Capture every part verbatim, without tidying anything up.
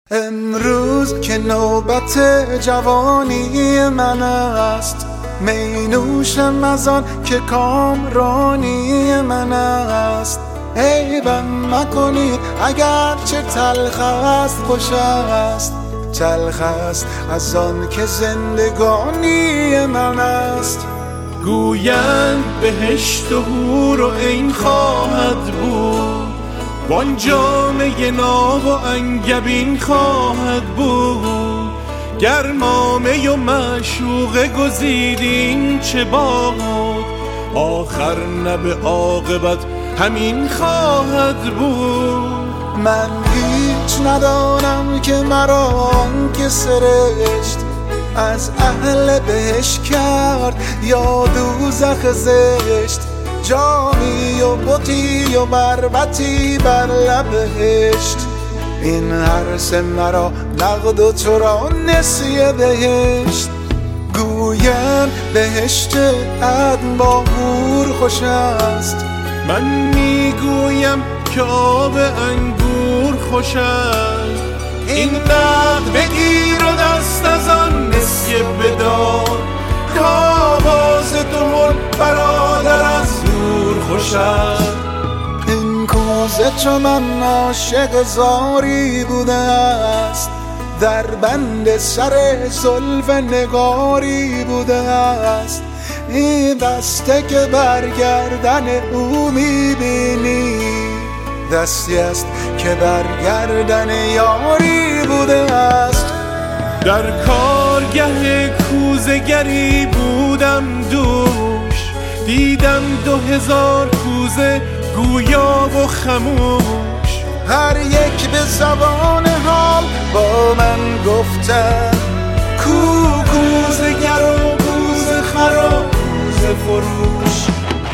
امروز که نوبت جوانی من است، می نوشم از آن که کامرانی من است. عیبم مکنید اگر چه تلخ است، خوش است. تلخ است از آن که زندگانی من است. گویند بهشت و حور و عین خواهد بود، وان جامه ناب و انگبین خواهد بود. گرمامه و معشوقه گزیدین چه باد، آخر نه به عاقبت همین خواهد بود. من هیچ ندانم که مرا آن که سرشت از اهل بهشت کرد یا دوزخ زشت. جامی و بطی و بربطی بر لب بهشت، این هر سه مرا نقد و تو را نسیه بهشت. گویم بهشت عدن با حور خوش است، من میگویم که آب انگور خوش است. این نقد بگیر و دست از آن نسیه بدار، که آواز دهل برادر از دور خوش است. این کوزه چو من عاشق زاری بوده است، در بند سر زلف نگاری بوده است. این دسته که برگردن او میبینی، دستی است که برگردن یاری بوده است. در کارگه کوزه گری بودم دوش، دیدم دو هزار کوزه گویا و خموش. هر یک به زبان حال با من گفتن، کو کوزه گر و کوزه خر و کوزه فروش.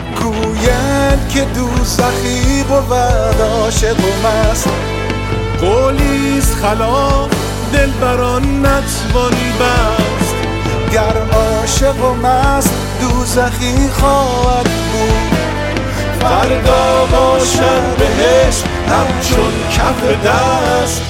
گویند که دوزخی بود عاشق و مست، قولیست خلاف دلبران نتوان بست. گر عاشق و مست دوزخی خواهد بود، فردا باشد بهشت همچون کف دست.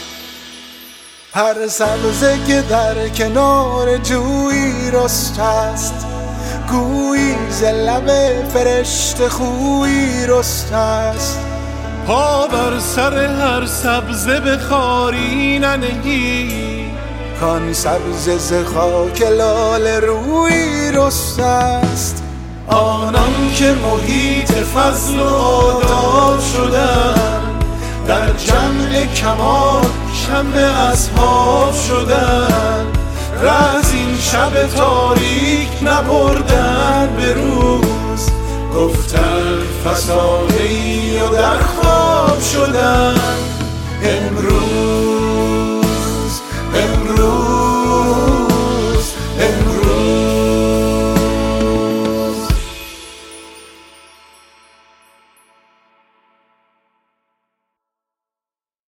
هر سبزه که در کنار جویی رست است، گویی ز لب فرشته خویی رست است. پا بر سر هر سبزه به خاری ننهی، کان سبزه ز خاک لاله رویی رست است. آنان که محیط فضل و آداب شدن، در جمع کمال شمع اصحاب شدن. رز این شب تاریک نبردن به روز، گفتن فسانه‌ای و در خواب شدن.